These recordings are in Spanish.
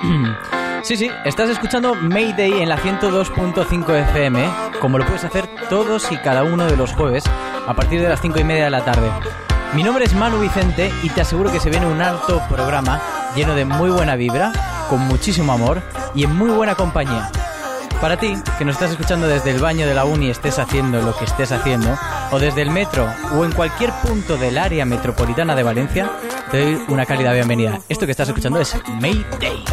Sí, estás escuchando Mayday en la 102.5 FM, como lo puedes hacer todos y cada uno de los jueves a partir de las 5:30 de la tarde. Mi nombre es Manu Vicente y te aseguro que se viene un alto programa lleno de muy buena vibra, con muchísimo amor y en muy buena compañía. Para ti, que nos estás escuchando desde el baño de la uni, estés haciendo lo que estés haciendo, o desde el metro o en cualquier punto del área metropolitana de Valencia, te doy una cálida bienvenida. Esto que estás escuchando es Mayday.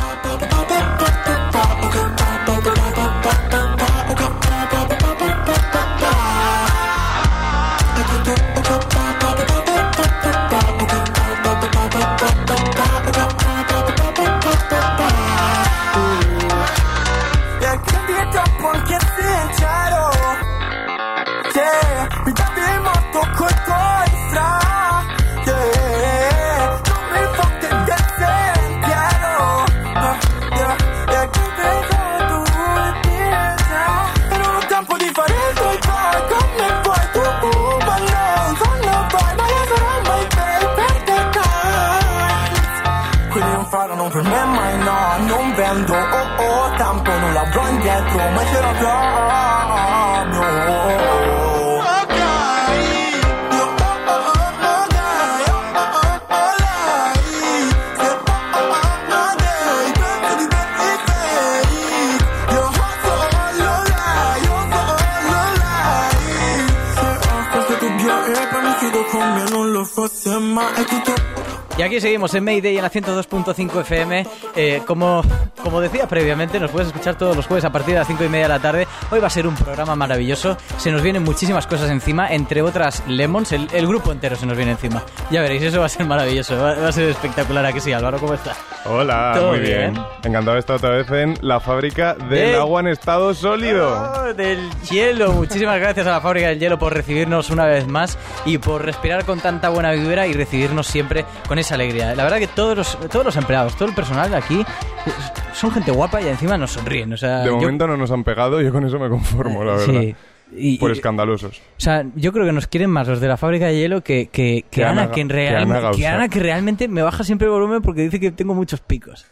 Per me mai no, non vendo, tanto non la do indietro, ma ce la cambio. Y aquí seguimos en Mayday en la 102.5 FM. Como decía previamente, nos puedes escuchar todos los jueves a partir de las 5:30 de la tarde. Hoy va a ser un programa maravilloso. Se nos vienen muchísimas cosas encima, entre otras Lemons. El grupo entero se nos viene encima. Ya veréis, eso va a ser maravilloso. Va a ser espectacular. ¿A que sí, Álvaro? ¿Cómo estás? Hola, muy bien. Encantado de estar otra vez en la fábrica del agua en estado sólido. Del hielo. Muchísimas gracias a la fábrica del hielo por recibirnos una vez más y por respirar con tanta buena vibra y recibirnos siempre con esa alegría. La verdad que todos los empleados, todo el personal de aquí son gente guapa y encima nos sonríen. O sea, de momento no nos han pegado, yo con eso me conformo, la verdad. Sí. Por escandalosos. O sea, yo creo que nos quieren más los de la fábrica de hielo que Ana, que realmente me baja siempre el volumen porque dice que tengo muchos picos.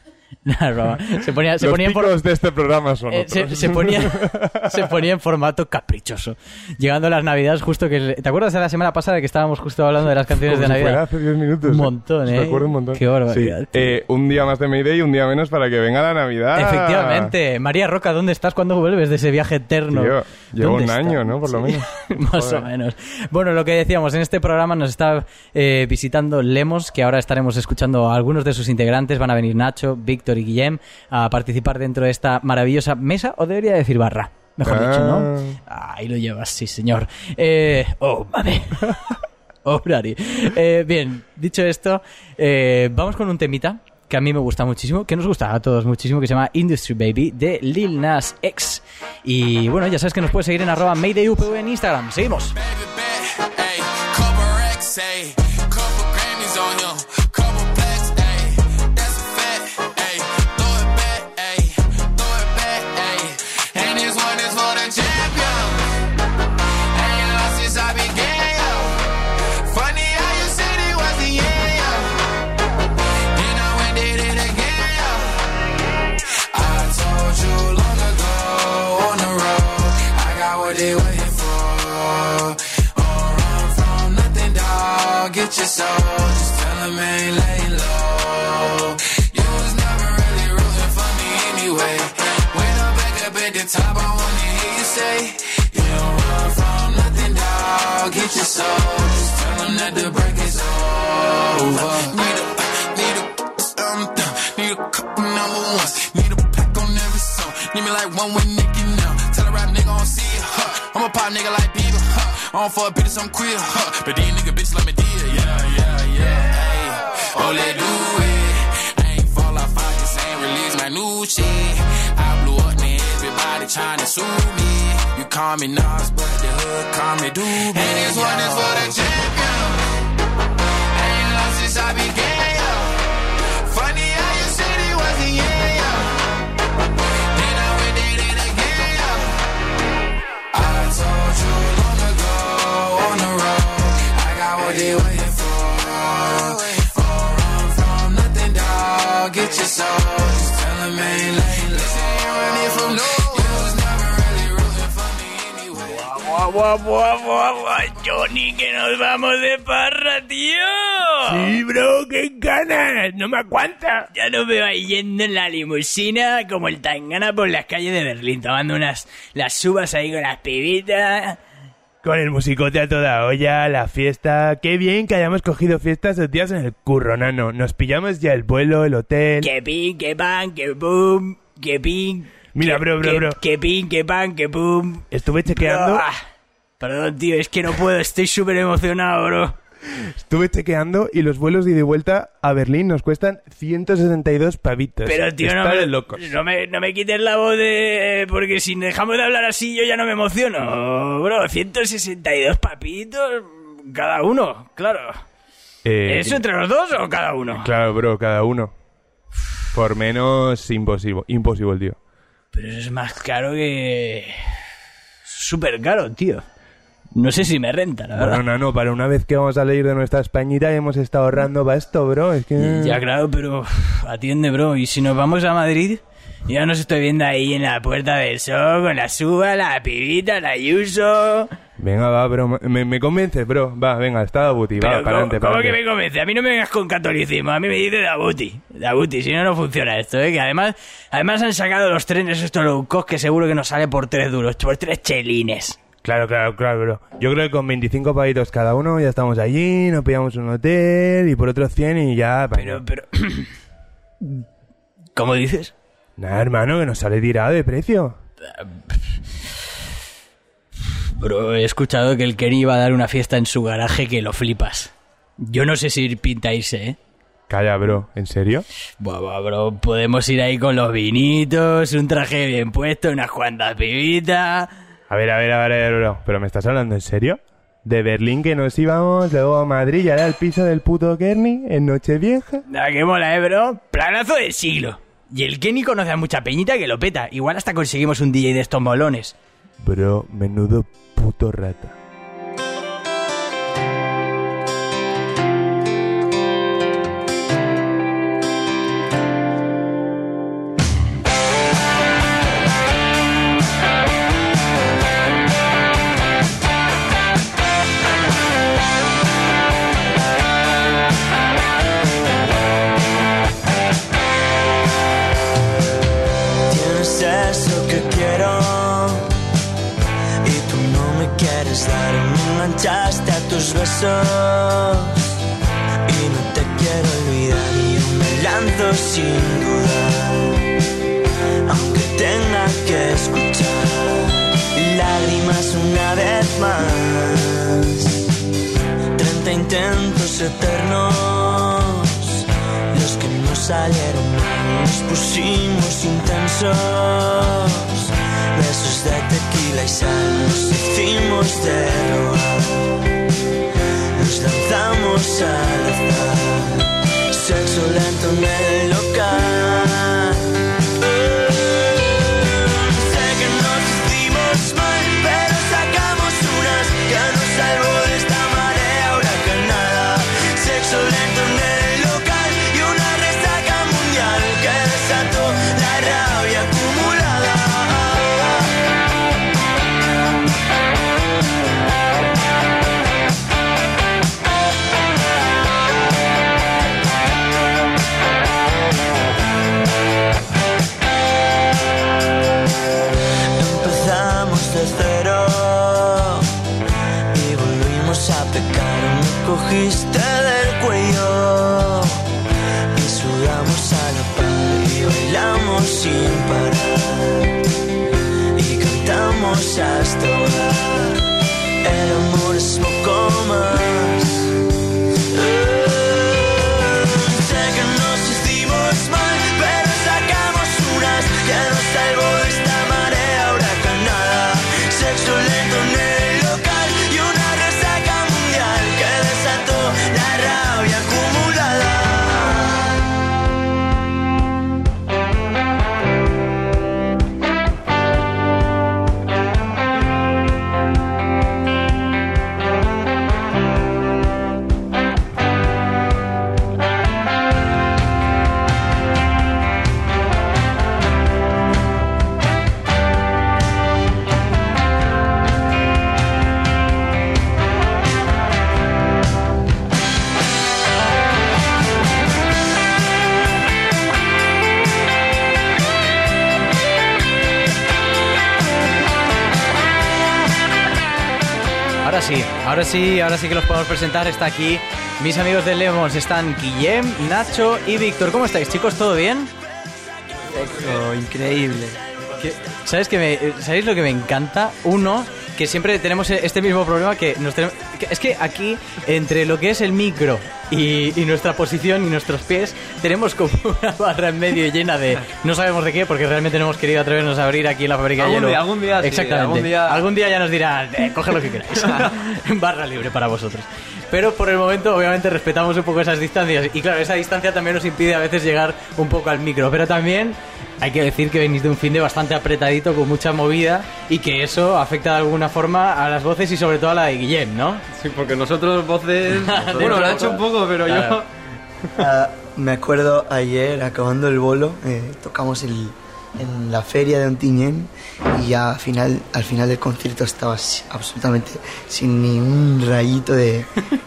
Se ponía picos de este programa son otros. Se ponía en formato caprichoso. Llegando a las Navidades, justo que... ¿Te acuerdas de la semana pasada que estábamos justo hablando de las canciones de Navidad? Hace 10 minutos. Un montón, Me acuerdo un montón. Qué barbaridad. Sí. Un día más de Mayday y un día menos para que venga la Navidad. Efectivamente. María Roca, ¿dónde estás cuando vuelves de ese viaje eterno? Tío, llevo un año, ¿no? Por lo menos. Más o menos. Bueno, lo que decíamos, en este programa nos está visitando Lemos, que ahora estaremos escuchando a algunos de sus integrantes. Van a venir Nacho, Víctor y Guillem a participar dentro de esta maravillosa mesa, o debería decir barra, mejor dicho, ¿no? Ahí lo llevas, sí señor. Mame. Brari. Bien, dicho esto, vamos con un temita que a mí me gusta muchísimo, que nos gusta a todos muchísimo, que se llama Industry Baby, de Lil Nas X. Y bueno, ya sabes que nos puedes seguir en @MaydayUPV en Instagram. Seguimos. They waiting for. Run from nothing, dog. Get your soul. Just tell them ain't laying low. You was never really rooting for me anyway. When I'm back up at the top, I wanna hear you say, you don't run from nothing, dog. Get your soul. Just tell them that the break is over. Need a couple number ones. Need a pack on every song. Need me like one with Nicki now. Tell a rap nigga I don't see it, I'm a pop nigga like Bieber, I don't fuck bitches, I'm queer, but these nigga bitches let me deal, yeah, ayy. Oh, let's do it. I ain't fall off, I just ain't release my new shit. I blew up, man, everybody tryna sue me. You call me Nas, but the hood call me Doobie. And this one is for the champion. I ain't lost since I began, yo. Funny how you said it wasn't, yeah. Then I went did it again, yo. I told you long ago on the road, I got what they waiting for. Run from nothing, dog. Get your soul. Just tell them main lane. Listen, you running from no. You was never really rooting for me anyway. Johnny, que nos vamos de parra, tío. Sí, bro, qué ganas, no me aguanta. Ya nos veo ahí yendo en la limusina como el tangana por las calles de Berlín, tomando las uvas ahí con las pibitas. Con el musicote a toda olla, la fiesta. Qué bien que hayamos cogido fiestas esos días en el curro, nano. Nos pillamos ya el vuelo, el hotel. Que pin, que pan, que boom, que pin. Mira, bro. Que pin, que pan, que boom. Estuve chequeando. Perdón, tío, es que no puedo, estoy súper emocionado, bro. Estuve chequeando y los vuelos de ida y vuelta a Berlín nos cuestan 162 pavitos. Pero, tío, Está de locos. no me quites la voz de... Porque si dejamos de hablar así yo ya no me emociono, bro. 162 papitos cada uno, claro. ¿Eso entre los dos o cada uno? Claro, bro, cada uno. Por menos imposible, tío. Pero eso es más caro que... Súper caro, tío. No sé si me renta, la verdad. Bueno, no, para una vez que vamos a salir de nuestra Españita y hemos estado ahorrando para esto, bro, es que... Ya, claro, pero atiende, bro. Y si nos vamos a Madrid, ya nos estoy viendo ahí en la Puerta del Sol con la Suba, la pibita, la Ayuso... Venga, va, bro, me convences, bro. Va, venga, está Dabuti, va, para adelante, ¿Cómo que me convence? A mí no me vengas con catolicismo, a mí me dice Dabuti, si no, no funciona esto, ¿eh? Que además han sacado los trenes estos low cost que seguro que nos sale por 3 duros, por 3 chelines. Claro, bro. Yo creo que con 25 pavitos cada uno ya estamos allí, nos pillamos un hotel y por otros 100 y ya... Pero... ¿Cómo dices? Nada, hermano, que nos sale tirado de precio. Bro, he escuchado que el Kenny iba a dar una fiesta en su garaje que lo flipas. Yo no sé si pinta irse, ¿eh? Calla, bro, ¿en serio? Buah, bro, podemos ir ahí con los vinitos, un traje bien puesto, unas cuantas pibitas... A ver, bro, ¿pero me estás hablando en serio? De Berlín que nos íbamos, luego a Madrid y ahora al piso del puto Kearney en Nochevieja. Nada, que mola, bro. Planazo del siglo. Y el Kenny conoce a mucha peñita que lo peta. Igual hasta conseguimos un DJ de estos molones. Bro, menudo puto rata. Enganchaste a tus besos y no te quiero olvidar y yo me lanzo sin dudar, aunque tenga que escuchar lágrimas una vez más. 30 intentos eternos, los que no salieron mal, nos pusimos intensos. Besos de tequila y sal, nos hicimos de rogar, nos lanzamos al azar, sexo lento en el local. Sé que nos hicimos mal, pero sacamos unas que nos salvó de esta marea huracanada. Sexo lento en el local y una resaca mundial que desató la rabia acumulada. Cogiste del cuello y sudamos a la par y bailamos sin parar y cantamos hasta ahogar. El amor es poco más. Sé que nos hicimos mal, pero sacamos unas que nos salvó de esta marea huracanada. Sexo lento en el local y una resaca mundial que desató la rabia acumulada. ahora sí que los podemos presentar. Está aquí mis amigos de Lemons, están Guillem, Nacho y Víctor. ¿Cómo estáis, chicos? ¿Todo bien? Perfecto, increíble. ¿Sabéis lo que me encanta? Uno, que siempre tenemos este mismo problema es que aquí, entre lo que es el micro y nuestra posición y nuestros pies, tenemos como una barra en medio llena de no sabemos de qué, porque realmente no hemos querido atrevernos a abrir aquí en la fábrica de hielo. Algún día, exactamente. Algún día ya nos dirán, coge lo que queráis. Barra libre para vosotros. Pero por el momento, obviamente, respetamos un poco esas distancias. Y claro, esa distancia también nos impide a veces llegar un poco al micro. Pero también hay que decir que venís de un fin de bastante apretadito, con mucha movida, y que eso afecta de alguna forma a las voces y sobre todo a la de Guillem, ¿no? Sí, porque nosotros voces... bueno, lo ha hecho un poco, pero claro. Me acuerdo ayer, acabando el bolo, tocamos en la feria de Ontinyent y ya al final del concierto estaba absolutamente sin ni un rayito de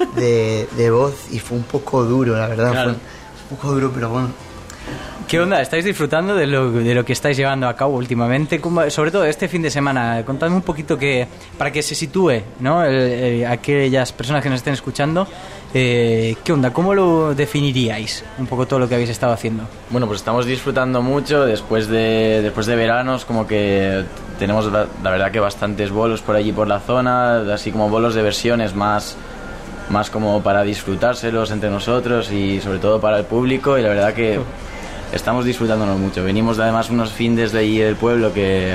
voz y fue un poco duro, la verdad. Claro. Fue un poco duro, pero bueno. ¿Qué onda? ¿Estáis disfrutando de lo que estáis llevando a cabo últimamente? Sobre todo este fin de semana. Contadme un poquito para que se sitúe, ¿no? Aquellas personas que nos estén escuchando. ¿Qué onda? ¿Cómo lo definiríais? Un poco todo lo que habéis estado haciendo. Bueno, pues estamos disfrutando mucho después de veranos, como que tenemos la verdad que bastantes bolos por allí por la zona, así como bolos de versiones más como para disfrutárselos entre nosotros y sobre todo para el público, y la verdad que estamos disfrutándonos mucho. Venimos además unos findes de allí del pueblo que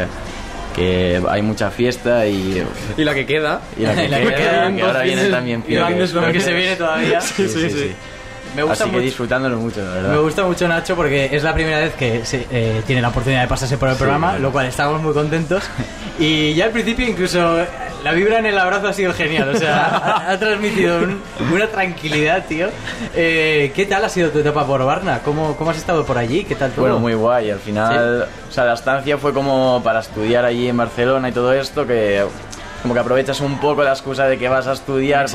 hay mucha fiesta y la que queda. Y la que queda, que ahora viene también fiesta. Lo que se viene todavía. Sí. Me gusta así que disfrutándolo mucho, la verdad. Me gusta mucho Nacho porque es la primera vez que tiene la oportunidad de pasarse por el programa, claro. Lo cual estamos muy contentos. Y ya al principio incluso la vibra en el abrazo ha sido genial, o sea, ha transmitido una tranquilidad, tío. ¿Qué tal ha sido tu etapa por Varna? ¿Cómo has estado por allí? ¿Qué tal todo? Bueno, muy guay. Al final, ¿sí? O sea, la estancia fue como para estudiar allí en Barcelona y todo esto, que como que aprovechas un poco la excusa de que vas a estudiar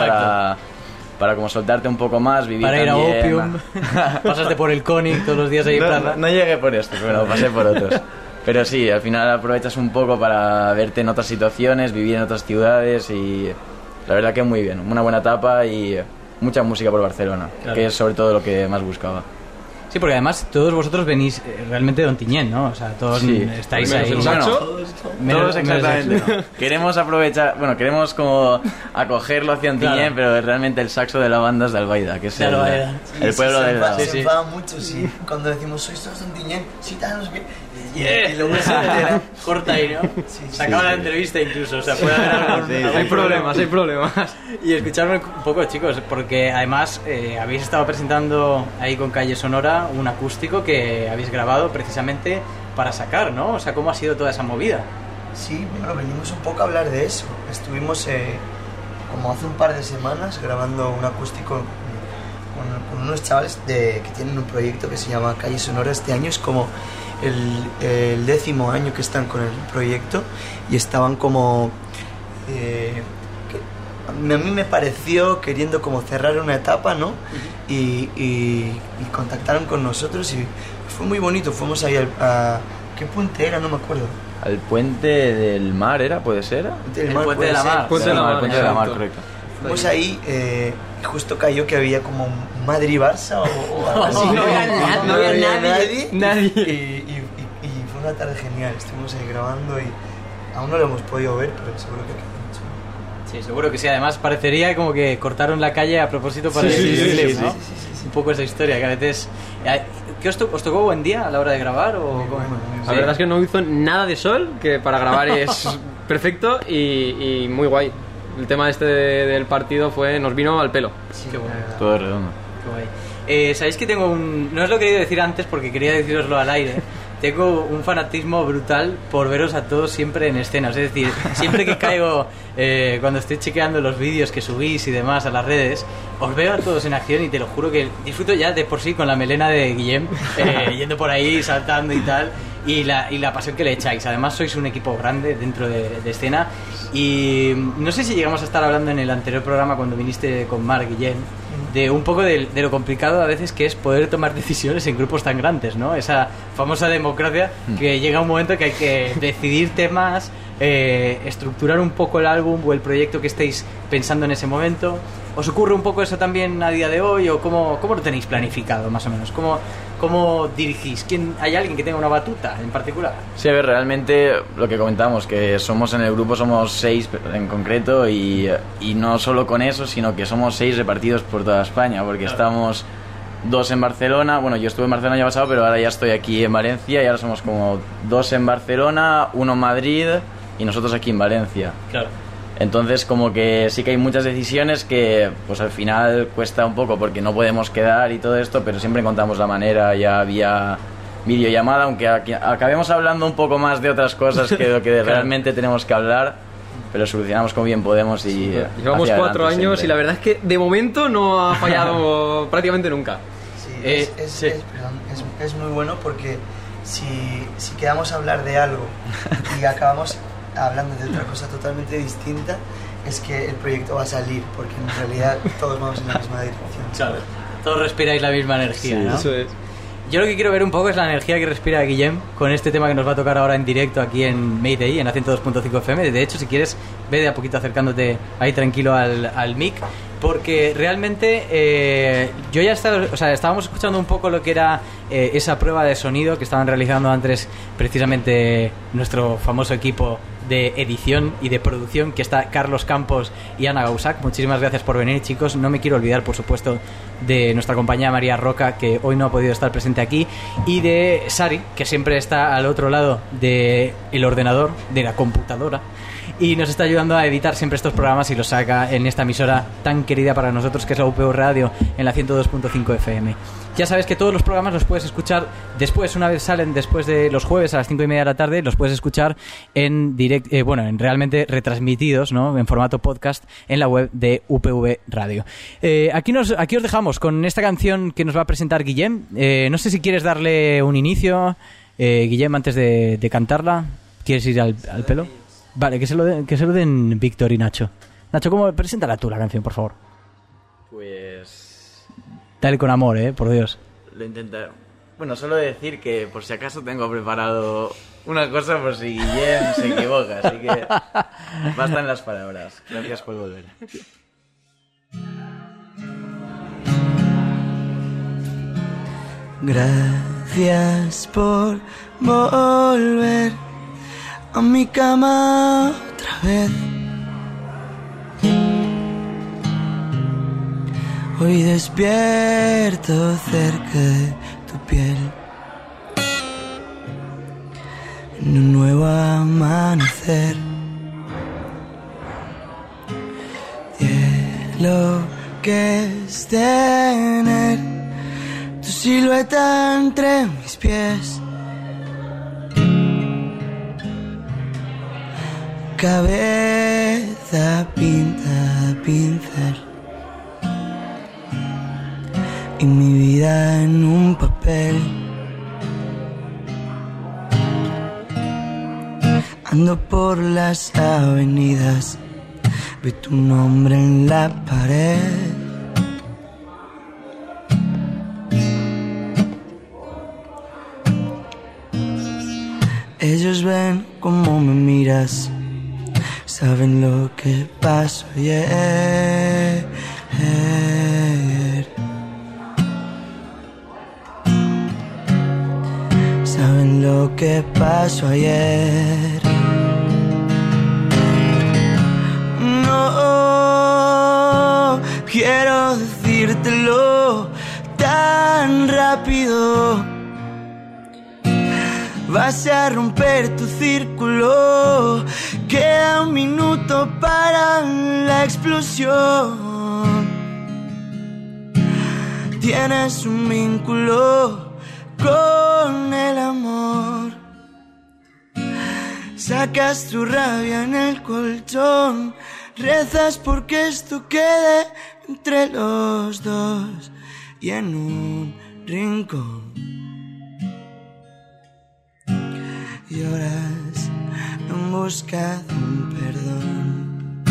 para como soltarte un poco más, vivir para también. Ir a Opium, pasaste por el Conic todos los días ahí en plaza. No llegué por esto, pero pasé por otros. Pero sí, al final aprovechas un poco para verte en otras situaciones, vivir en otras ciudades y la verdad que muy bien, una buena etapa y mucha música por Barcelona, claro. Que es sobre todo lo que más buscaba. Sí, porque además todos vosotros venís realmente de Ontinyent, ¿no? O sea, todos estáis ahí. Todos exactamente. No. Queremos aprovechar, queremos como acogerlo hacia Ontinyent, claro. Pero realmente el saxo de la banda es de Albaida, que es el pueblo del lado. Se enfada mucho, sí. Cuando decimos, ¿sois todos de Ontinyent? Sí, tal, no sé qué. Y luego se entera. Corta ahí, ¿no? Se acaba la entrevista incluso, o sea, puede haber hay problemas. Y escuchadme un poco, chicos, porque además habéis estado presentando ahí con Calle Sonora un acústico que habéis grabado precisamente para sacar, ¿no? O sea, ¿cómo ha sido toda esa movida? Sí, bueno, venimos un poco a hablar de eso. Estuvimos como hace un par de semanas grabando un acústico con unos chavales que tienen un proyecto que se llama Calle Sonora. Este año es como el 10º año que están con el proyecto y estaban como a mí me pareció queriendo como cerrar una etapa, ¿no? Y contactaron con nosotros y fue muy bonito. Fuimos ahí a ¿qué puente era? No me acuerdo. Al puente del mar era, ¿puede ser? El puente de la mar. Puente de la mar, correcto. Fuimos ahí y justo cayó que había como un Madrid-Barça o algo así. No había nadie. Y fue una tarde genial. Estuvimos ahí grabando y aún no lo hemos podido ver, pero seguro que queda mucho. Sí, seguro que sí. Además parecería como que cortaron la calle a propósito para el clip, ¿no? Sí. Un poco esa historia que a veces... ¿Qué os tocó buen día a la hora de grabar? La verdad es que no hizo nada de sol, que para grabar es perfecto y muy guay. El tema del partido nos vino al pelo. Sí, qué bueno. Todo redondo. Qué guay. ¿Sabéis que tengo no os lo he querido decir antes porque quería deciroslo al aire. Tengo un fanatismo brutal por veros a todos siempre en escenas. Es decir, siempre que caigo, cuando estoy chequeando los vídeos que subís y demás a las redes, os veo a todos en acción y te lo juro que disfruto ya de por sí con la melena de Guillem, yendo por ahí, saltando y tal. y la pasión que le echáis. Además sois un equipo grande dentro de escena, y no sé si llegamos a estar hablando en el anterior programa cuando viniste con Marc Guillén de un poco de lo complicado a veces que es poder tomar decisiones en grupos tan grandes, ¿no? Esa famosa democracia que llega un momento que hay que decidir temas, estructurar un poco el álbum o el proyecto que estéis pensando en ese momento. ¿Os ocurre un poco eso también a día de hoy, o cómo lo tenéis planificado más o menos? ¿Cómo dirigís? ¿Hay alguien que tenga una batuta en particular? Sí, a ver, realmente lo que comentamos, que somos en el grupo, somos 6 en concreto, y no solo con eso, sino que somos 6 repartidos por toda España, porque estamos 2 en Barcelona. Bueno, yo estuve en Barcelona el año pasado, pero ahora ya estoy aquí en Valencia, y ahora somos como 2 en Barcelona, 1 en Madrid y nosotros aquí en Valencia. Claro. Entonces, como que sí que hay muchas decisiones que pues al final cuesta un poco porque no podemos quedar y todo esto, pero siempre encontramos la manera, ya vía videollamada, aunque acabemos hablando un poco más de otras cosas que lo que realmente tenemos que hablar, pero solucionamos como bien podemos. Y llevamos 4 años siempre. Y la verdad es que de momento no ha fallado prácticamente nunca. Sí, es muy bueno, porque si quedamos a hablar de algo y acabamos hablando de otra cosa totalmente distinta, es que el proyecto va a salir, porque en realidad todos vamos en la misma dirección. Claro. Todos respiráis la misma energía, sí, ¿no? Eso es. Yo lo que quiero ver un poco es la energía que respira Guillem con este tema que nos va a tocar ahora en directo aquí en Mayday, en la 102.5 FM. De hecho, si quieres, ve de a poquito acercándote ahí tranquilo al mic, porque realmente yo ya estábamos escuchando un poco lo que era esa prueba de sonido que estaban realizando antes precisamente nuestro famoso equipo de edición y de producción, que está Carlos Campos y Ana Gausac. Muchísimas gracias por venir, chicos. No me quiero olvidar, por supuesto, de nuestra compañera María Roca, que hoy no ha podido estar presente aquí, y de Sari, que siempre está al otro lado del ordenador, de la computadora, y nos está ayudando a editar siempre estos programas y los saca en esta emisora tan querida para nosotros, que es la UPV Radio, en la 102.5 FM. Ya sabes que todos los programas los puedes escuchar después, una vez salen después de los jueves a las 5:30 de la tarde, los puedes escuchar en en realmente retransmitidos, ¿no?, en formato podcast en la web de UPV Radio. Aquí os dejamos con esta canción que nos va a presentar Guillem. No sé si quieres darle un inicio, Guillem, antes de cantarla. ¿Quieres ir al pelo? Vale, que se lo den Víctor y Nacho. Nacho, preséntala tú la canción, por favor. Pues dale con amor, por Dios. Lo intentaré. Bueno, solo decir que por si acaso tengo preparado una cosa por si Guillem se equivoca, así que bastan las palabras. Gracias por volver. Gracias por volver a mi cama otra vez. Hoy despierto cerca de tu piel, en un nuevo amanecer. Cielo que es tener tu silueta entre mis pies, cabeza pinta pincel y mi vida en un papel. Ando por las avenidas, ve tu nombre en la pared. Ellos ven cómo me miras, saben lo que pasó ayer. Saben lo que pasó ayer. No quiero decírtelo tan rápido. Vas a romper tu círculo. Queda un minuto para la explosión. Tienes un vínculo con el amor. Sacas tu rabia en el colchón. Rezas porque esto quede entre los dos y en un rincón. lloras en busca de un perdón.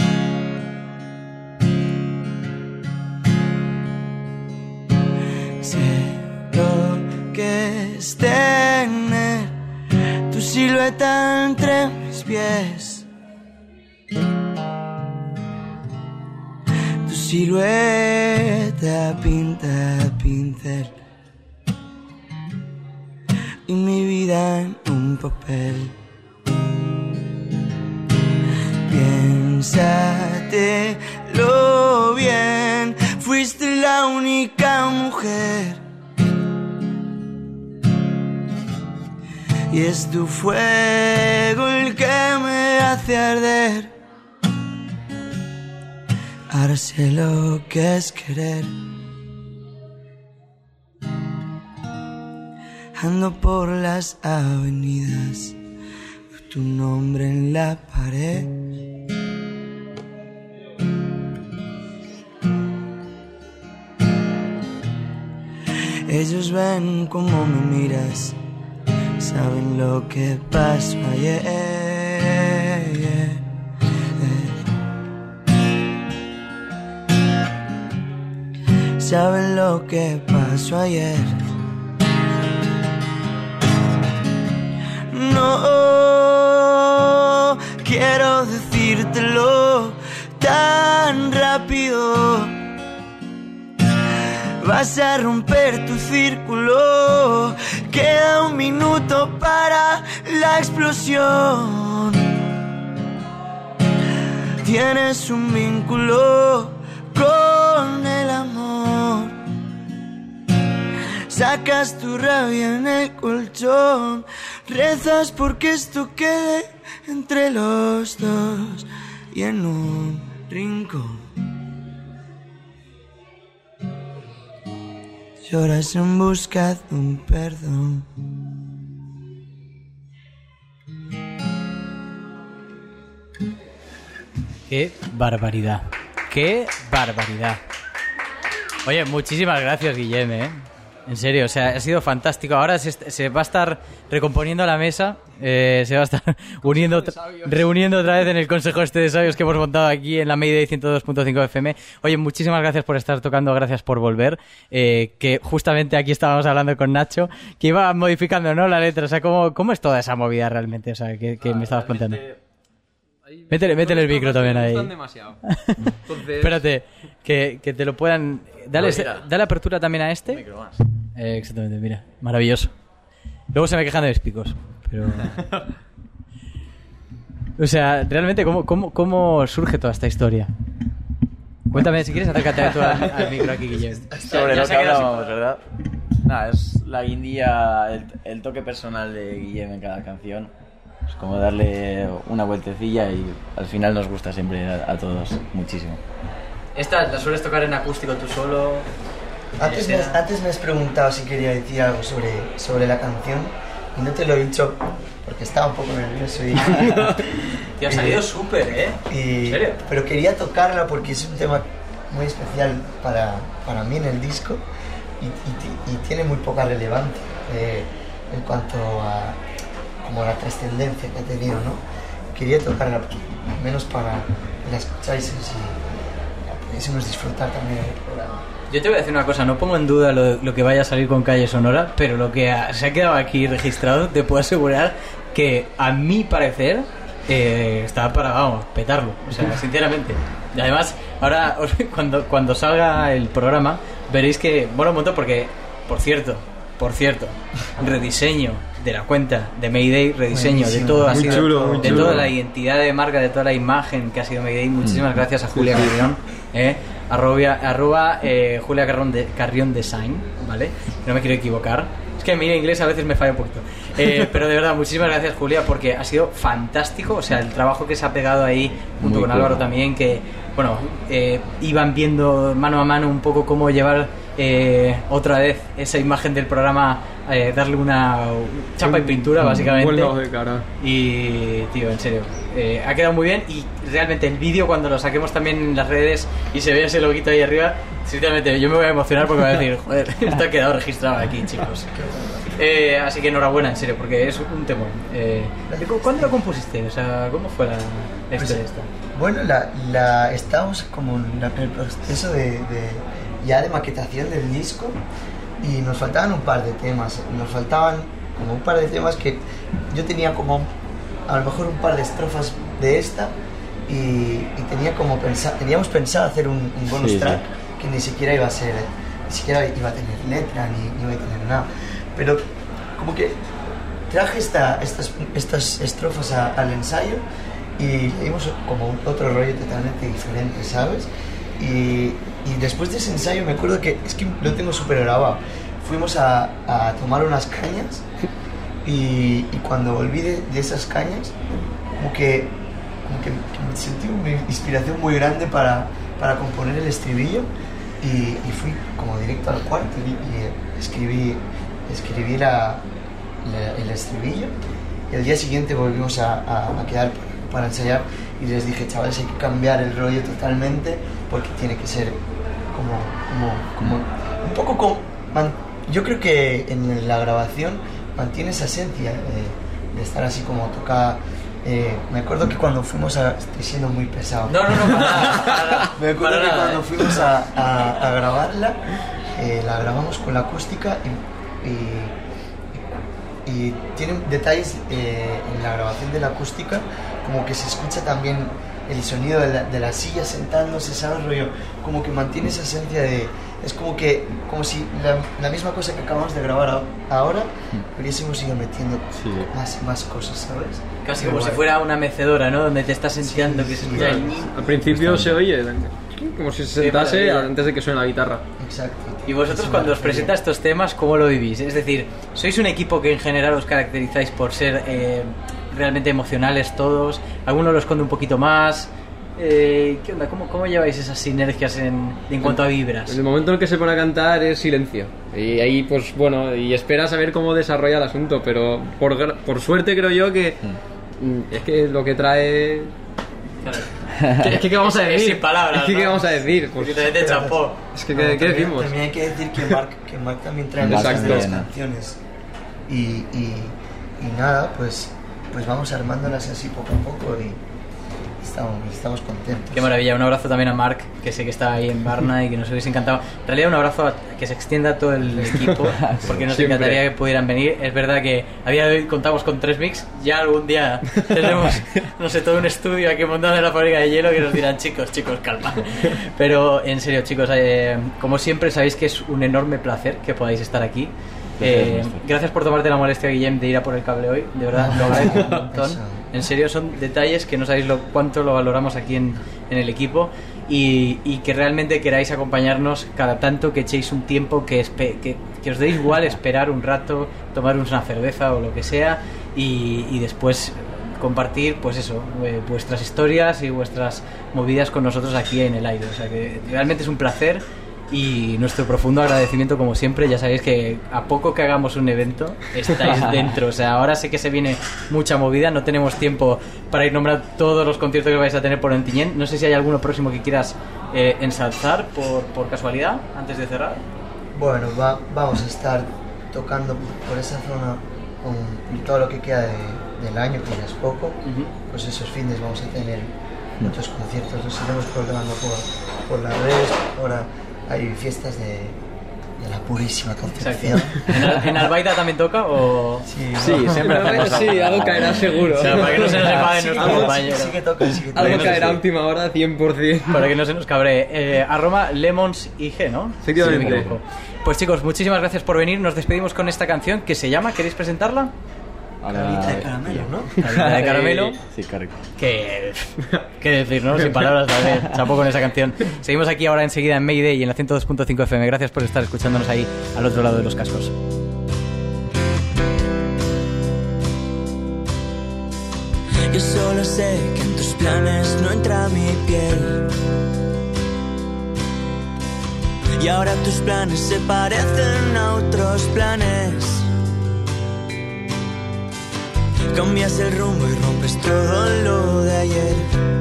Sé lo que es tener tu silueta entre mis pies, tu silueta pinta a pincel y mi vida en un papel. Piénsatelo bien, fuiste la única mujer y es tu fuego el que me hace arder. Ahora sé lo que es querer. Ando por las avenidas, tu nombre en la pared. Ellos ven cómo me miras, saben lo que pasó ayer. Saben lo que pasó ayer. No quiero decírtelo tan rápido. Vas a romper tu círculo. Queda 1 minuto para la explosión. Tienes un vínculo con el amor. Sacas tu rabia en el colchón. Rezas porque esto quede entre los dos y en un rincón. Lloras en busca de un perdón. ¡Qué barbaridad! ¡Qué barbaridad! Oye, muchísimas gracias, Guillem, ¿eh? En serio, o sea, ha sido fantástico. Ahora se va a estar recomponiendo la mesa, se va a estar reuniendo otra vez en el consejo de sabios que hemos montado aquí en la Mayday 102.5 FM. Oye, muchísimas gracias por estar tocando, gracias por volver. Que justamente aquí estábamos hablando con Nacho, que iba modificando, ¿no?, la letra. O sea, ¿cómo es toda esa movida realmente? O sea, que me estabas contando. Métele el micro también ahí. Demasiado. Entonces... Espérate, que te lo puedan... Dale apertura también a este. Micro más. Exactamente, mira. Maravilloso. Luego se me quejan de mis picos. Pero... O sea, realmente, ¿cómo surge toda esta historia? Cuéntame, si quieres, acércate tú al micro aquí, Guillermo. Sobre lo que hablábamos, ¿verdad? Nada, es la guindilla, el toque personal de Guillem en cada canción. Es como darle una vueltecilla y al final nos gusta siempre a todos muchísimo. ¿Esta la sueles tocar en acústico tú solo? Antes me has preguntado si quería decir algo sobre la canción y no te lo he dicho porque estaba un poco nervioso y... Te ha salido súper, ¿eh? ¿En serio? Pero quería tocarla porque es un tema muy especial para mí en el disco y tiene muy poca relevancia en cuanto a como la trascendencia que ha tenido, ¿no? Quería tocarla, al menos para que la escucháis y pudiésemos disfrutar también del programa. Yo te voy a decir una cosa, no pongo en duda lo que vaya a salir con Calle Sonora, pero lo que se ha quedado aquí registrado, te puedo asegurar que, a mi parecer, está para, vamos, petarlo, o sea, sinceramente. Y además, ahora, cuando salga el programa, veréis que mola un montón porque, por cierto, rediseño de la cuenta de Mayday, rediseño de todo, ha sido chulo, de toda la identidad de marca, de toda la imagen que ha sido Mayday. Muchísimas gracias a Julia Carrión, arroba Julia Carrión Design, ¿vale? No me quiero equivocar. Es que a mí en inglés a veces me falla un poquito. Pero de verdad, muchísimas gracias, Julia, porque ha sido fantástico. O sea, el trabajo que se ha pegado ahí junto con Álvaro también, que, bueno, iban viendo mano a mano un poco cómo llevar otra vez esa imagen del programa, darle una chapa y pintura básicamente. Buen lado de cara. Y tío, en serio, ha quedado muy bien. Y realmente el vídeo, cuando lo saquemos también en las redes y se vea ese loguito ahí arriba, sinceramente yo me voy a emocionar porque voy a decir, joder, esto ha quedado registrado aquí, chicos. Así que enhorabuena, en serio, porque es un temor. ¿Cuándo lo compusiste? O sea, ¿cómo fue la historia esta? Bueno, estábamos como en el proceso ya de maquetación del disco y nos faltaban un par de temas. Nos faltaban como un par de temas que yo tenía como a lo mejor un par de estrofas de esta y teníamos pensado hacer un bonus track que ni siquiera iba a ser, ni siquiera iba a tener letra ni iba a tener nada. Pero como que traje estas estrofas al ensayo y le dimos como otro rollo totalmente diferente, ¿sabes? Y después de ese ensayo me acuerdo que es que lo tengo súper grabado. Fuimos a tomar unas cañas y cuando volví de esas cañas como que me sentí una inspiración muy grande para componer el estribillo y fui como directo al cuarto y escribí el estribillo y al día siguiente volvimos a quedar para ensayar y les dije, chavales, hay que cambiar el rollo totalmente porque tiene que ser como un poco como... Yo creo que en la grabación mantiene esa esencia de estar así como tocada. Me acuerdo que cuando fuimos estoy siendo muy pesado. No, para nada. Me acuerdo que cuando fuimos a grabarla, la grabamos con la acústica y tiene detalles en la grabación de la acústica, como que se escucha también el sonido de la silla sentándose, ¿sabes? Rollo, como que mantiene esa esencia de... Es como si la misma cosa que acabamos de grabar ahora hubiésemos ido metiendo más cosas, ¿sabes? Casi como si fuera una mecedora, ¿no? Donde te estás sentando que se escucha el... Al principio se oye como si se sentase antes de que suene la guitarra. Exacto. Y vosotros cuando os presenta estos temas, ¿cómo lo vivís? Es decir, ¿sois un equipo que en general os caracterizáis por ser realmente emocionales todos? ¿Alguno lo esconde un poquito más? ¿Qué onda? ¿Cómo lleváis esas sinergias en cuanto a vibras? En el momento en el que se pone a cantar es silencio. Y ahí, pues bueno, y esperas a ver cómo desarrolla el asunto. Pero por suerte creo yo que es que lo que trae... Es que ¿qué vamos a decir? Sin palabras, es que ¿qué vamos a decir? Pues te chapó. Es que ¿qué decimos? También hay que decir que Mark también trae muchas de las canciones. Y nada, pues vamos armándolas así poco a poco y estamos contentos. Qué maravilla, un abrazo también a Mark, que sé que está ahí en Varna y que nos hubiese encantado. En realidad un abrazo a que se extienda a todo el equipo, porque nos encantaría que pudieran venir. Es verdad que a día de hoy contamos con 3 mix, ya algún día tendremos, no sé, todo un estudio aquí montado en la fábrica de hielo que nos dirán, chicos, calma. Pero en serio, chicos, como siempre sabéis que es un enorme placer que podáis estar aquí. Gracias por tomarte la molestia, Guillem, de ir a por el cable hoy, de verdad, lo agradezco un montón. En serio, son detalles que no sabéis cuánto lo valoramos aquí en el equipo y que realmente queráis acompañarnos cada tanto, que echéis un tiempo, que os deis igual esperar un rato, tomar una cerveza o lo que sea y después compartir, pues eso, vuestras historias y vuestras movidas con nosotros aquí en el aire. O sea que realmente es un placer. Y nuestro profundo agradecimiento, como siempre. Ya sabéis que a poco que hagamos un evento estáis dentro, o sea, ahora sé que se viene mucha movida, no tenemos tiempo para ir nombrando todos los conciertos que vais a tener por Ontinyent. No sé si hay alguno próximo que quieras ensalzar por casualidad antes de cerrar. Bueno, vamos a estar tocando por esa zona con todo lo que queda del año, que ya es poco. Pues esos fines vamos a tener muchos conciertos, los iremos programando por las redes. Ahora hay fiestas de la purísima Concepción. ¿En Albaida también toca o...? Sí, siempre hacemos sí, algo caerá seguro. O sea, para que no se nos enfaden nuestros compañeros. Sí que toca. Algo caerá a última hora, 100%. Para que no se nos cabree. A Roma, Lemons y G, ¿no? Efectivamente. Sí, me equivoco. Pues chicos, muchísimas gracias por venir. Nos despedimos con esta canción que se llama... ¿Queréis presentarla? Carita de caramelo, ¿no? Carita de caramelo. Sí, correcto. ¿Qué decir, no? Sin palabras también. Chapo con esa canción. Seguimos aquí ahora enseguida en Mayday y en la 102.5 FM. Gracias por estar escuchándonos ahí al otro lado de los cascos. Yo solo sé que en tus planes no entra mi piel. y ahora tus planes se parecen a otros planes. Cambias el rumbo y rompes todo lo de ayer.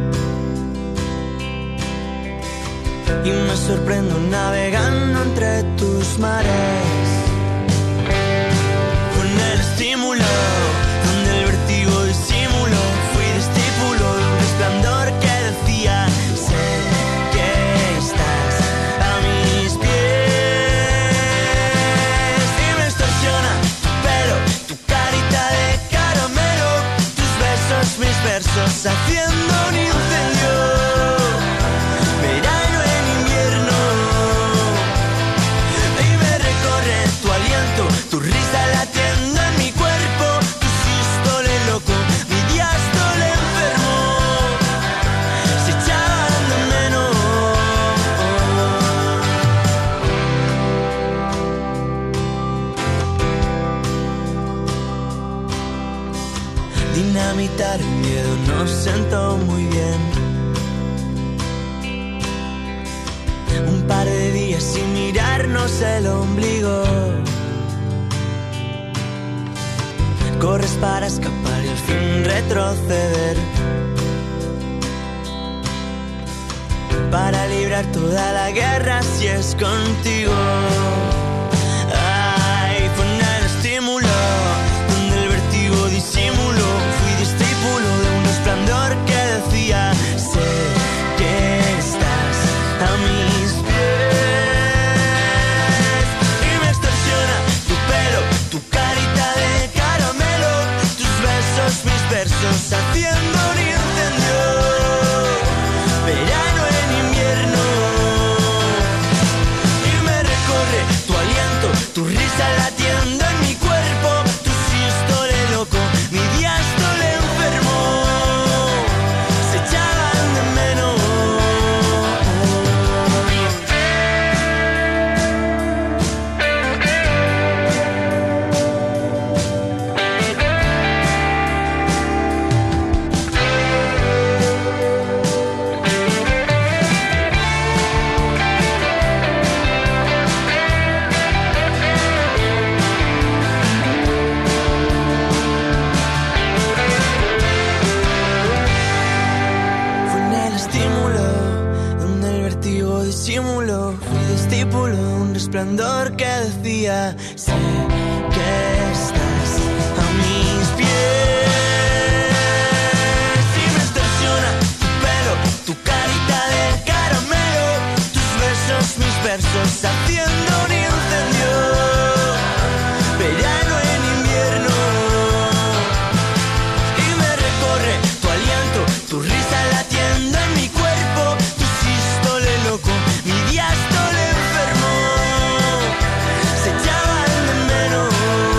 Y me sorprendo navegando entre tus mares. Con el estímulo, donde el vértigo disimuló, fui discípulo de un resplandor que decía: sé que estás a mis pies. Y me extorsiona tu pelo, tu carita de caramelo, tus besos, mis versos, haciendo un incendio. Verano en invierno, y me recorre tu aliento, tu risa latiendo en mi cuerpo, tu sístole loco, mi diástole enfermo, se echaban de menos. Dinamitar el miedo nos sentó muy bien. Un par de días sin mirarnos el ombligo. Corres para escapar y al fin retroceder, para librar toda la guerra si es contigo. Ay, fue en el estímulo, donde el vértigo disimuló, fui discípulo de un resplandor que decía: sé que estás a mis pies. Y me extorsiona tu pelo, tu carita de caramelo, tus besos, mis versos, haciendo un incendio. Verano en invierno, y me recorre tu aliento, tu risa latiendo en mi cuerpo, tu sístole loco, mi diástole enfermo, se echaban de menos. Fue en el estímulo, donde el vértigo disimuló, fui discípulo de un resplandor que decía: sé que estás a mis pies. Y me extorsiona tu pelo, tu carita de caramelo, tus besos, mis versos, haciendo un incendio. Verano en invierno, y me recorre tu aliento, tu risa latiendo en mi cuerpo, tu sístole loco, mi diástole enfermo, se echaban de menos.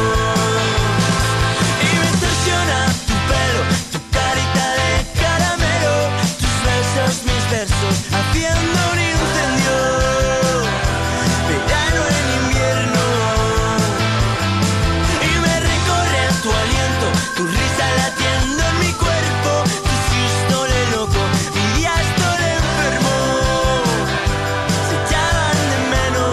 Y me extorsiona tu pelo, tu carita de caramelo, tus besos, mis versos, haciendo un incendio. Verano en invierno, y me recorre tu aliento, tu risa latiendo en mi cuerpo, tu sístole loco, mi diástole enfermo, se echaban de menos.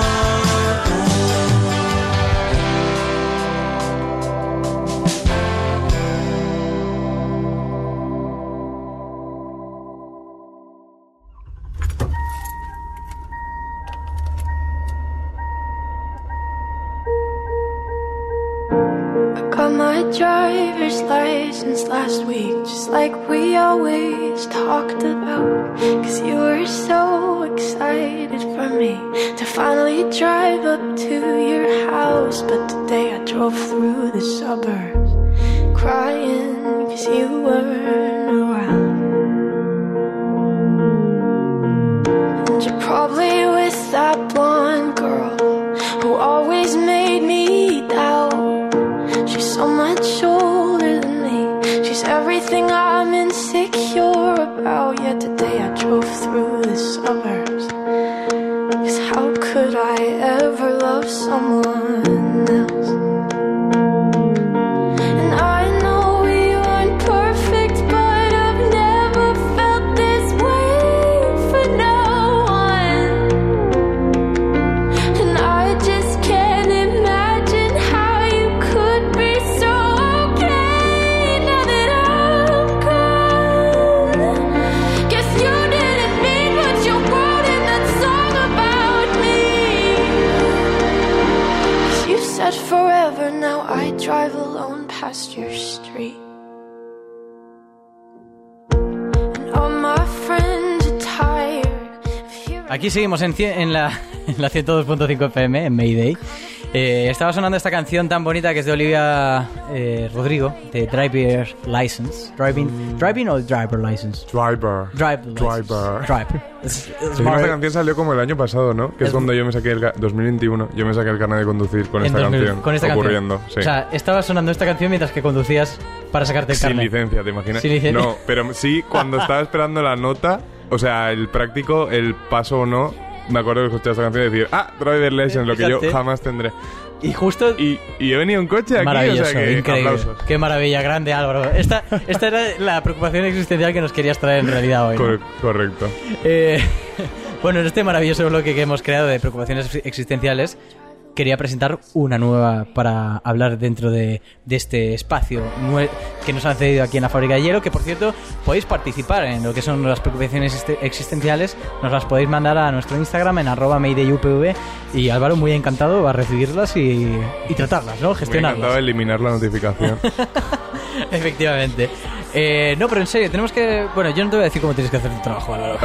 I got my driver's license last week, just like we always talked about. 'Cause you were so excited for me to finally drive up to your house. But today I drove through the suburbs crying 'cause you weren't around. And you're probably with that blonde girl who always made me doubt. She's so much older than me, she's everything I'm insecure about. Yet today I drove through the suburbs, 'cause how could I ever love someone else? And I know we weren't perfect, but I've never felt this way for no one. drive alone past your street. And all my friends are tired of hearing. Aquí seguimos en la 102.5 FM, en Mayday. Estaba sonando esta canción tan bonita que es de Olivia Rodrigo, de Driver License. ¿Driving o Driver License? Driver. Drive. Esta canción salió como el año pasado, ¿no? Que es cuando yo me saqué 2021. Yo me saqué el carnet de conducir con esta canción. Con esta ocurriendo, canción. sí. O sea, estaba sonando esta canción mientras que conducías para sacarte el carnet. Sin licencia, ¿te imaginas? Sin licencia. No, pero sí cuando estaba esperando la nota, o sea, el práctico, el paso o no. Me acuerdo de escuchar esta canción y decir, Driver License, lo que yo jamás tendré. Y justo... Y he venido en coche aquí, maravilloso, o sea que increíble. aplausos. Qué maravilla, grande Álvaro. Esta era la preocupación existencial que nos querías traer en realidad hoy, ¿no? Correcto. Bueno, en este maravilloso bloque que hemos creado de preocupaciones existenciales, quería presentar una nueva para hablar dentro de este espacio que nos han cedido aquí en la Fábrica de Hielo, que por cierto podéis participar en lo que son las preocupaciones existenciales, nos las podéis mandar a nuestro Instagram en @MaydayUPV y Álvaro muy encantado va a recibirlas y tratarlas, ¿no? Gestionarlas. Me encantado de eliminar la notificación. Efectivamente. No, pero en serio, tenemos que... Bueno, yo no te voy a decir cómo tienes que hacer tu trabajo, Álvaro.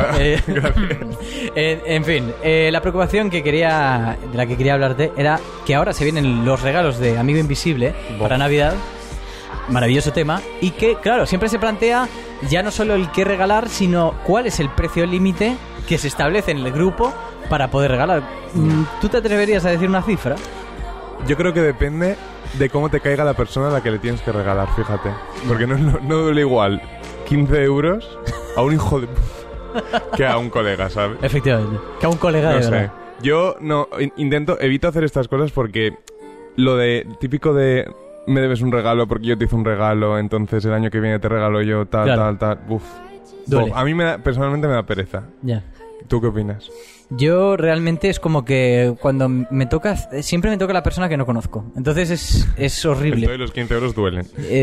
En fin, la preocupación de la que quería hablarte era que ahora se vienen los regalos de Amigo Invisible para Navidad. Maravilloso tema. Y que, claro, siempre se plantea ya no solo el qué regalar, sino cuál es el precio límite que se establece en el grupo para poder regalar. ¿Tú te atreverías a decir una cifra? Yo creo que depende de cómo te caiga la persona a la que le tienes que regalar, fíjate. Porque no duele igual 15 euros a un hijo de... que a un colega, ¿sabes? Efectivamente. Que a un colega de verdad. Yo evito hacer estas cosas porque lo de típico de me debes un regalo porque yo te hice un regalo, entonces el año que viene te regalo yo tal. Uf. Duele. A mí personalmente me da pereza. Ya. ¿Tú qué opinas? Yo realmente es como que cuando me toca, siempre me toca la persona que no conozco. Entonces es horrible. Esto de los 15 euros duelen.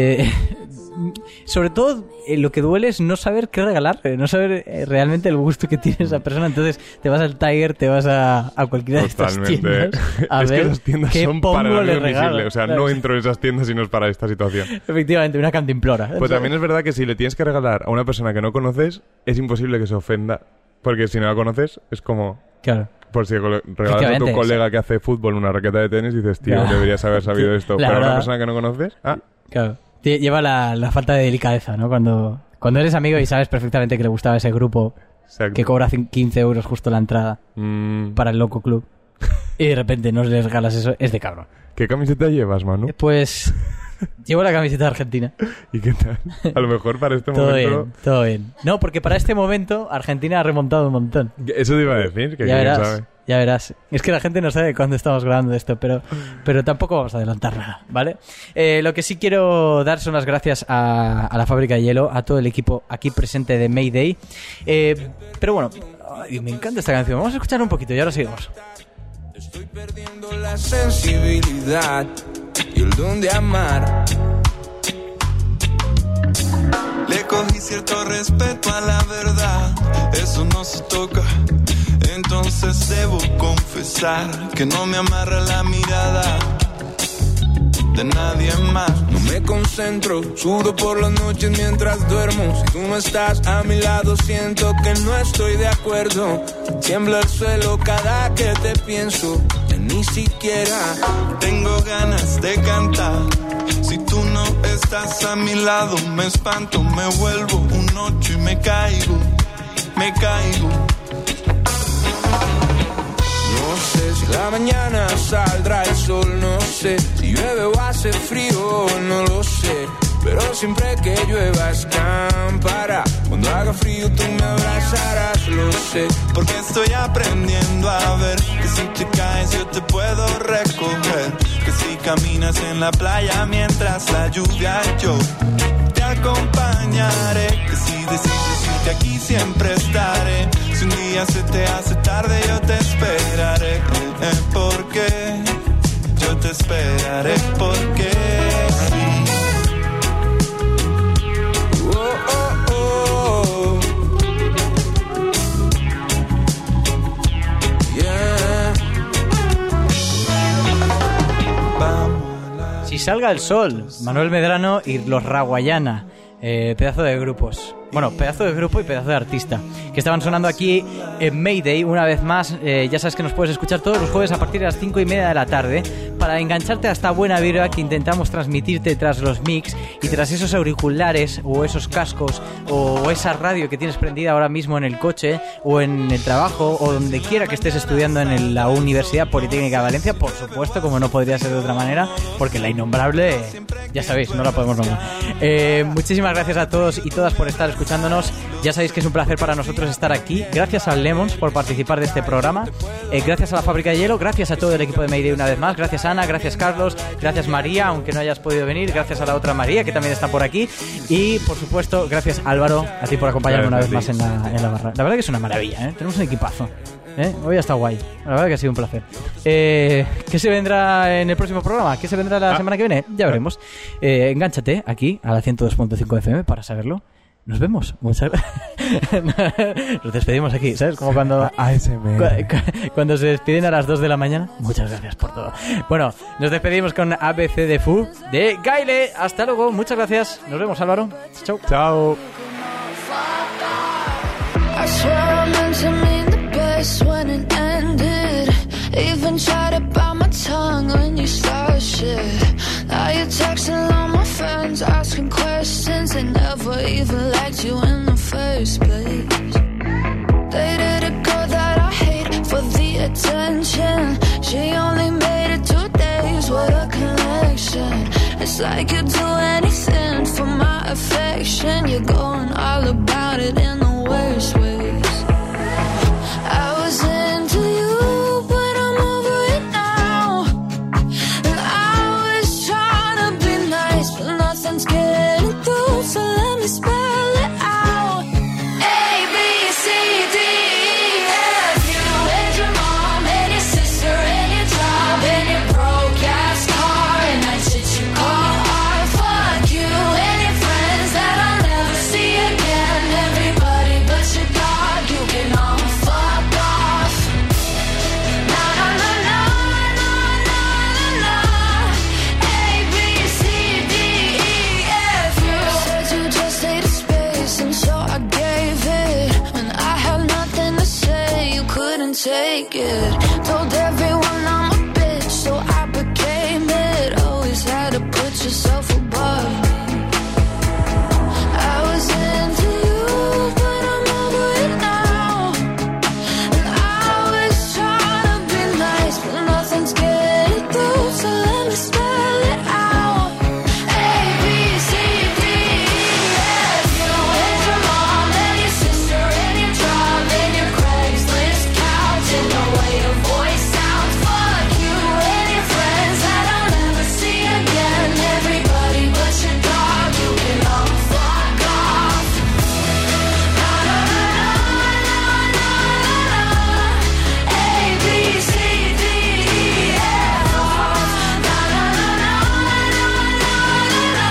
Sobre todo lo que duele es no saber qué regalar, no saber realmente el gusto que tiene esa persona. Entonces te vas al Tiger, te vas a cualquiera de estas tiendas a es ver que las tiendas qué son pongo para el le amigo regalo. invisible. O sea, Claro. no entro en esas tiendas si no es para esta situación. Efectivamente, una cantimplora. Pues también es verdad que si le tienes que regalar a una persona que no conoces, es imposible que se ofenda. Porque si no la conoces, es como... Claro. Por si regalas a tu colega que hace fútbol una raqueta de tenis y dices, tío, deberías haber sabido esto. Pero a una persona que no conoces... Claro. Lleva la falta de delicadeza, ¿no? Cuando eres amigo y sabes perfectamente que le gustaba ese grupo. Exacto. Que cobra 15 euros justo la entrada para el Loco Club y de repente no les regalas eso, es de cabrón. ¿Qué camiseta llevas, Manu? Pues llevo la camiseta de Argentina. ¿Y qué tal? A lo mejor para este momento... Todo bien. No, porque para este momento Argentina ha remontado un montón. Eso te iba a decir, que ya verás. Es que la gente no sabe cuándo estamos grabando esto, pero tampoco vamos a adelantar nada, ¿vale? Lo que sí quiero dar son las gracias a la Fábrica de Hielo, a todo el equipo aquí presente de Mayday. Pero bueno, me encanta esta canción. Vamos a escuchar un poquito y ahora seguimos. Estoy perdiendo la sensibilidad y el don de amar. Le cogí cierto respeto a la verdad, eso no se toca. Entonces debo confesar que no me amarra la mirada de nadie más. No me concentro, sudo por las noches mientras duermo. Si tú no estás a mi lado siento que no estoy de acuerdo. Tiembla el suelo cada que te pienso, ya ni siquiera tengo ganas de cantar. Si tú no estás a mi lado me espanto, me vuelvo un 8 y me caigo. No sé si la mañana saldrá el sol, no sé si llueve o hace frío, no lo sé. Pero siempre que llueva escampará. Cuando haga frío tú me abrazarás, lo sé. Porque estoy aprendiendo a ver que si te caes yo te puedo recoger. Que si caminas en la playa mientras la lluvia yo te acompañaré. Que si decides irte aquí siempre estaré. Si un día se te hace tarde yo te esperaré. Porque yo te esperaré porque sí. Si salga el sol, Manuel Medrano y los Raguayana, pedazo de grupos. Bueno, pedazo de grupo y pedazo de artista, que estaban sonando aquí en Mayday una vez más. Ya sabes que nos puedes escuchar todos los jueves a partir de las 5:30 de la tarde para engancharte a esta buena vibra que intentamos transmitirte tras los mix y tras esos auriculares o esos cascos o esa radio que tienes prendida ahora mismo en el coche o en el trabajo o donde quiera que estés estudiando en la Universidad Politécnica de Valencia, por supuesto, como no podría ser de otra manera, porque la innombrable, ya sabéis, no la podemos nombrar. Muchísimas gracias a todos y todas por estar escuchándonos. Ya sabéis que es un placer para nosotros estar aquí. Gracias a Lemons por participar de este programa. Gracias a la Fábrica de Hielo. Gracias a todo el equipo de Mayday una vez más. Gracias Ana, gracias Carlos, gracias María, aunque no hayas podido venir. Gracias a la otra María, que también está por aquí. Y por supuesto, gracias Álvaro, a ti por acompañarme una vez más en la barra. La verdad que es una maravilla, ¿eh? Tenemos un equipazo. Hoy ha estado guay. La verdad que ha sido un placer. ¿Qué se vendrá en el próximo programa? ¿Qué se vendrá la semana que viene? Ya veremos. Engánchate aquí a la 102.5 FM para saberlo. Nos vemos. Muchas gracias. Nos despedimos aquí, ¿sabes? Como cuando cuando se despiden a las 2 de la mañana. Muchas gracias por todo. Bueno, nos despedimos con ABC de Fu de Gaile. Hasta luego. Muchas gracias. Nos vemos, Álvaro. Chao. Chao. When it ended, even tried to bite my tongue when you started shit. Now you're texting all my friends, asking questions. They never even liked you in the first place. Dated a girl that I hate for the attention. She only made it 2 days, what a connection. It's like you'd do anything for my affection. You're going all about it in the worst ways. I was into you, but I'm over it now. And I was trying to be nice, but nothing's getting through, so let me spell it out. A, B, C, D, E, F. You and your mom and your sister and your job and your broke-ass car and that shit you call art. Fuck you and your friends that I'll never see again. Everybody but your dog, you can all fuck off. Na na na na na na na na. A, B, C, D, E, F. You said you just needed space, and so I gave it. When I had nothing to say, you couldn't take it. Told everyone I'm a bitch, so I became it. Always had to put yourself above me. I was into you, but I'm over it now. And I was trying to be nice, but nothing's getting through, so let me spell it out. A, B, C, D, E, F. You and your mom and your sister and your job and your Craigslist couch and the way your voice sounds. Fuck you and your friends that I'll never see again. Everybody but your dog, you can all fuck off. Na na na na na na na. A, B, C, D, E, F. Na na na na na na na.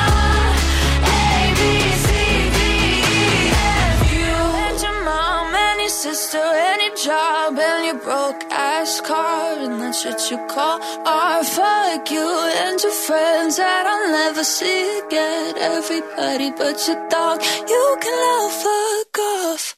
A, B, C, D, E, F. You and your mom and your sister and your job and your broke-ass car and that shit you call art. Fuck you and your friends that I'll never see again. Everybody but your dog, you can all fuck off.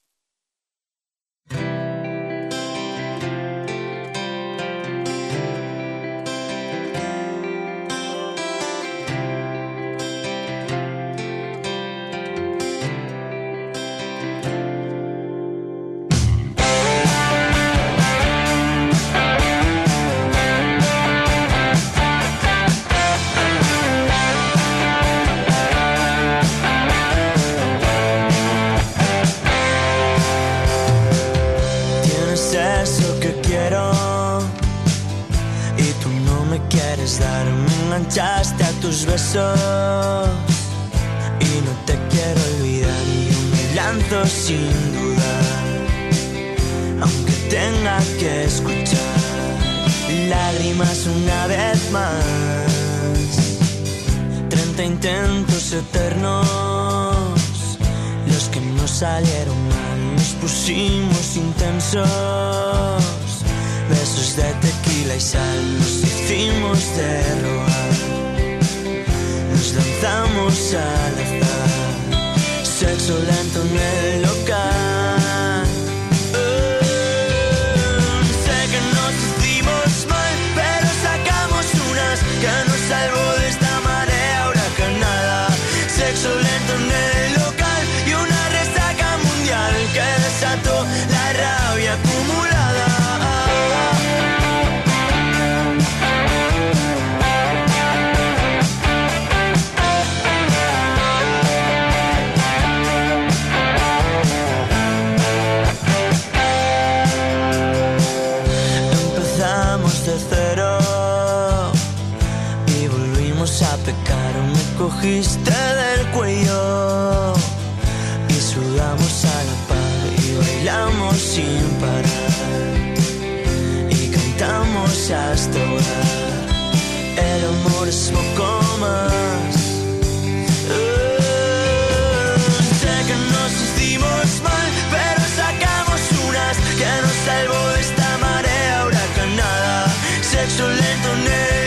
Tienes eso que quiero y tú no me quieres dar. Me enganchaste a tus besos y no te quiero olvidar. Y yo me lanzo sin dudar, aunque tenga que escuchar lágrimas una vez más. 30 intentos eternos, los que no salieron mal, nos pusimos intensos. Besos de tequila y sal, nos hicimos de rogar. sexo lento en el local. Sé que nos hicimos mal, pero sacamos unas que nos salvó de esta marea huracanada. Sexo lento en el local y una resaca mundial que desató la rabia acumulada. Empezamos de cero y volvimos a pecar. Me cogiste del cuello y sudamos a la par y bailamos sin parar y cantamos hasta ahogar. El amor es poco más. Sé que nos hicimos mal, pero sacamos unas que nos salvó de esta marea huracanada. Sexo lento en el